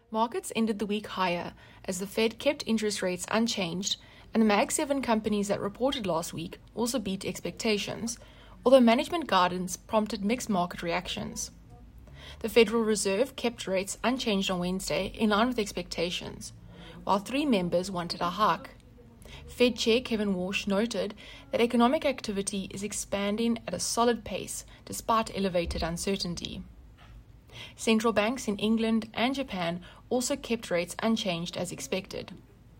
Markets ended the week higher as the Fed kept interest rates unchanged, and the Mag 7 companies that reported last week also beat expectations, although management guidance prompted mixed market reactions. The Federal Reserve kept rates unchanged on Wednesday in line with expectations, while 3 members wanted a hike. Fed Chair Kevin Warsh noted that economic activity is expanding at a solid pace despite elevated uncertainty. Central banks in England and Japan also kept rates unchanged as expected.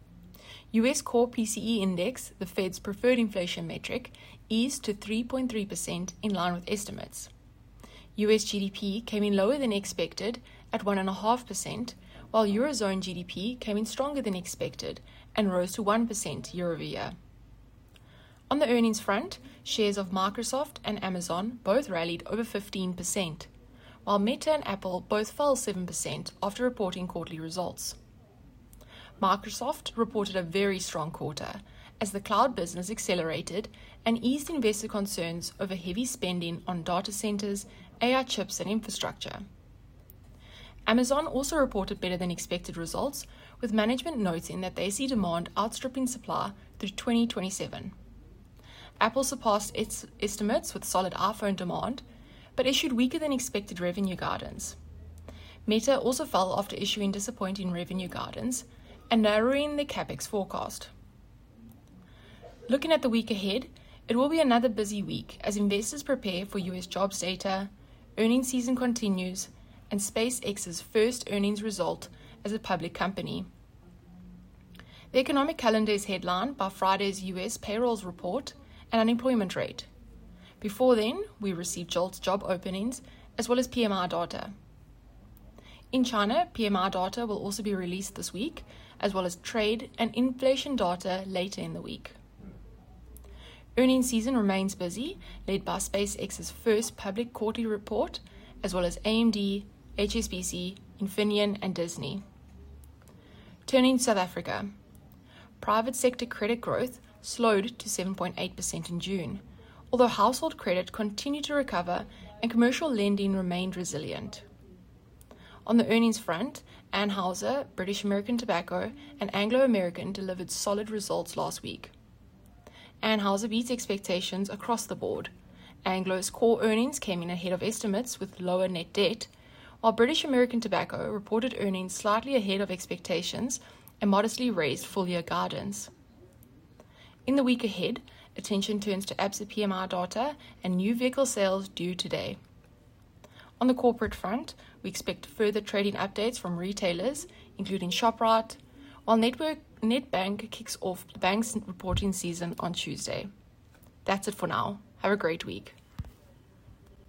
US core PCE index, the Fed's preferred inflation metric, eased to 3.3% in line with estimates. US GDP came in lower than expected at 1.5%, while Eurozone GDP came in stronger than expected and rose to 1% year-over-year. On the earnings front, shares of Microsoft and Amazon both rallied over 15%, while Meta and Apple both fell 7% after reporting quarterly results. Microsoft reported a very strong quarter as the cloud business accelerated and eased investor concerns over heavy spending on data centers, AI chips, and infrastructure. Amazon also reported better than expected results, with management noting that they see demand outstripping supply through 2027. Apple surpassed its estimates with solid iPhone demand, but issued weaker than expected revenue guidance. Meta also fell after issuing disappointing revenue guidance and narrowing their capex forecast. Looking at the week ahead, it will be another busy week as investors prepare for US jobs data, earnings season continues, and SpaceX's first earnings result as a public company. The economic calendar is headlined by Friday's US payrolls report and unemployment rate. Before then, we received JOLTS job openings as well as PMI data. In China, PMI data will also be released this week, as well as trade and inflation data later in the week. Earnings season remains busy, led by SpaceX's first public quarterly report, as well as AMD, HSBC, Infineon, and Disney. Turning to South Africa, private sector credit growth slowed to 7.8% in June, although household credit continued to recover and commercial lending remained resilient. On the earnings front, Anheuser, British American Tobacco, and Anglo American delivered solid results last week. Anheuser beat expectations across the board. Anglo's core earnings came in ahead of estimates with lower net debt, while British American Tobacco reported earnings slightly ahead of expectations and modestly raised full-year guidance. In the week ahead, attention turns to ABSA PMI data and new vehicle sales due today. On the corporate front, we expect further trading updates from retailers, including Shoprite, while Nedbank kicks off the bank's reporting season on Tuesday. That's it for now. Have a great week.